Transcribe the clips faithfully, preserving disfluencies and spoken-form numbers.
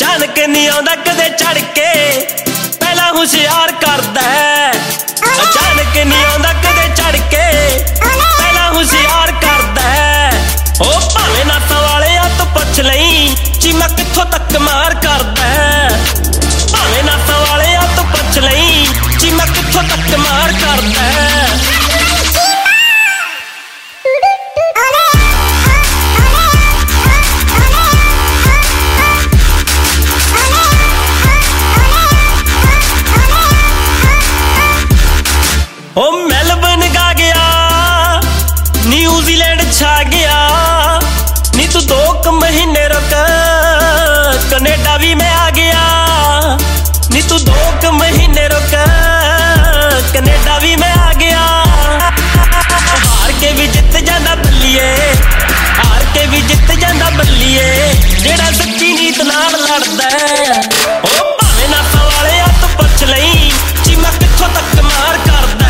ਅਚਾਨਕ ਨਹੀਂ ਆਉਂਦਾ ਕਦੇ ਚੜ ਕੇ ਪਹਿਲਾਂ ਹੁਸ਼ਿਆਰ ਕਰਦਾ ਅਚਾਨਕ ਨਹੀਂ ਆਉਂਦਾ ਕਦੇ ਚੜ ਕੇ ਪਹਿਲਾਂ ਹੁਸ਼ਿਆਰ ਕਰਦਾ ਉਹ ਭਾਵੇਂ ਨਾਸਾਂ ਵਾਲਿਆਂ ਤੋਂ ਪੁੱਛ ਲਈ ਚੀਮਾ ਕਿੱਥੋਂ ਤੱਕ ਮਾਰ ਕਰਦਾ ਭਾਵੇਂ ਨਾਸਾਂ ਵਾਲਿਆਂ ਤੋਂ ਪੁੱਛ ਲਈ ਚੀਮਾ ਕਿੱਥੋਂ ਤੱਕ ਮਾਰ ਕਰਦਾ ओ मेलबर्न गा गया न्यूजीलैंड छा गया नी तू दो क महीने रुक कनेडा भी मैं आ गया नी तू दो क महीने रुक कनेडा भी मैं आ गया हार के भी जित जांदा बल्लिए हार के भी जित जांदा बल्लिए जेड़ा सच्ची नीत नाल लड़दा ओ भावें नासां वालियां तो पुछ लई चीमा कित्थों तक मार करदा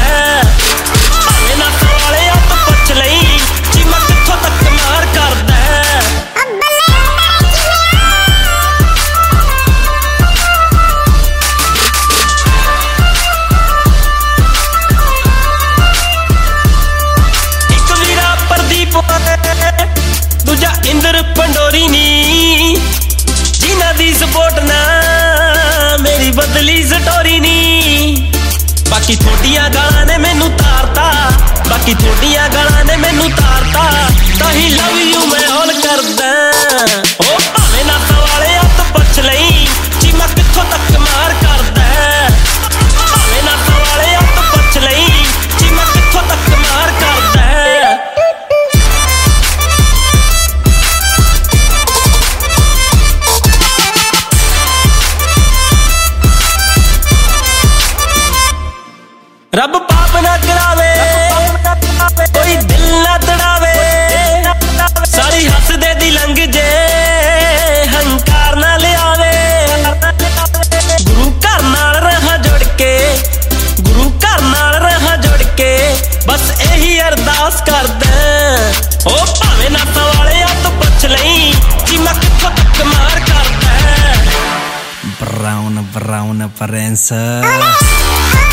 दूजा इंद्र पंडोरी नी जिन्हां दी सपोर्ट ना मेरी बदली स्टोरी नी बाकी थोड़ियां गालां ने मैनू तारता बाकी थोड़ियां गालां ने मैनू तारता ताही लव यू मैं ऑल करदा ओ भावें नासां वालियां तो पुछ लई चीमा कित्थों तक मार करदा भावें नासां वालियां तो पुछ लई चीमा कित्थों तक मार करदा रब पाप ना करावे कोई दिल ना तड़ावे सारी हस दे दी लंघ जे हंकार ना लियावे गुरु घर नाल रहा जुड़ के गुरु घर नाल रहा जुड़ के बस यही अरदास करदा ओ भावें नासां वालियां तो पुछ लई चीमा कित्थों तक मार करदा ब्राउन ब्राउन प्रिंस